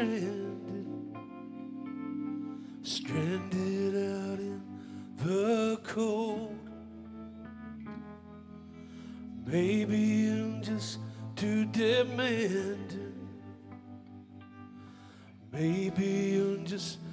stranded out in the cold. Maybe I'm just too demanding. Maybe I'm just